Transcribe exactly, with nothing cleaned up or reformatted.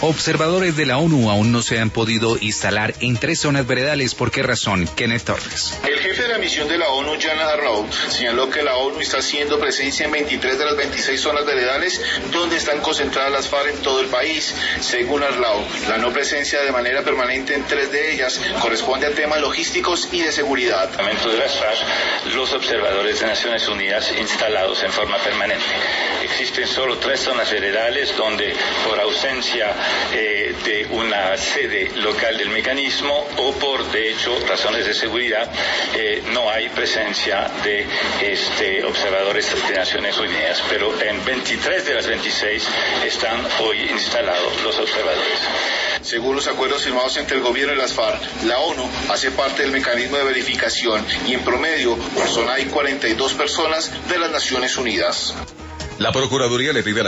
Observadores de la ONU aún no se han podido instalar en tres zonas veredales. ¿Por qué razón? Kenneth Torres. El jefe de la misión de la ONU, Jan Arnaud, señaló que la ONU está haciendo presencia en veintitrés de las veintiséis zonas veredales donde están concentradas las FARC en todo el país. Según Arnaud, la no presencia de manera permanente en tres de ellas corresponde a temas logísticos y de seguridad. De las FARC, los observadores de Naciones Unidas instalados en forma permanente. Existen solo tres zonas veredales donde, por ausencia eh, de una sede local del mecanismo o por, de hecho, razones de seguridad, eh, no hay presencia de este, observadores de Naciones Unidas. Pero en veintitrés de las veintiséis están hoy instalados los observadores. Según los acuerdos firmados entre el gobierno y las FARC, la ONU hace parte del mecanismo de verificación y en promedio por zona hay cuarenta y dos personas de las Naciones Unidas. La Procuraduría le pide a la